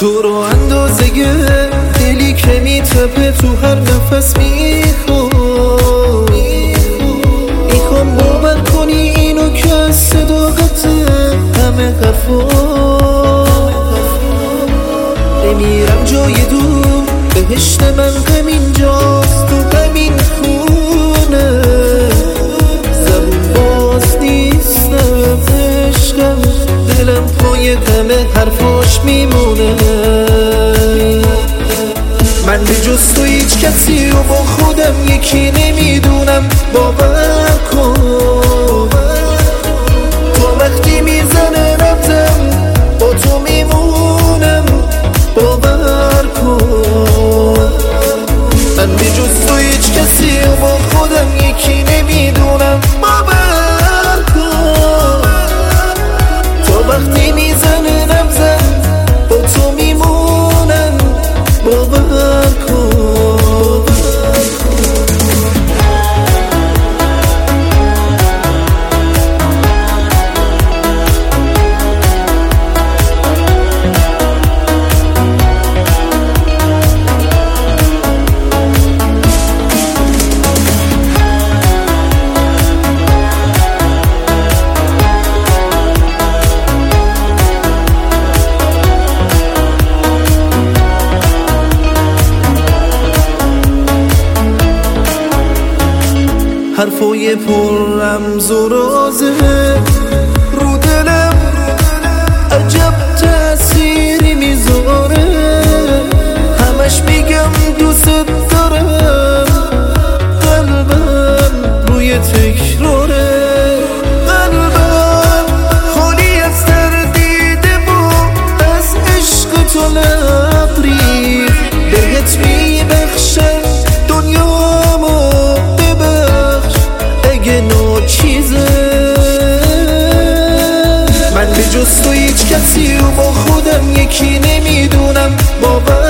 تو رو اندازه دلی که میتپه تو هر نفس میخوام باور کنی اینو که از صداقت همه حرفا بمیرم جای دور بهشت من غم اینجاست تو همین خونه زبون باز نیستم عشقم دلم پای همه حرفاش میمونه من به جز تو هیچ کسی رو با خودم یکی نمیدونم باور کن تو وقتی میزنه رفتم با تو میمونم باور کن من به جز تو هیچ کسی رو با خودم یکی نمیدونم باور کن تو وقتی میزنه رفتم با تو میمونم باور کن حرفای پر رمز و رازه رو دلم عجب تأثیری میذاره همش میگم دوست دارم قلبم روی تکراره قلبم خالی از تردیده و از عشق تو لبریز بهت میبخشم دنیامو من به جز تو هیچ کسی رو با خودم یکی نمیدونم باور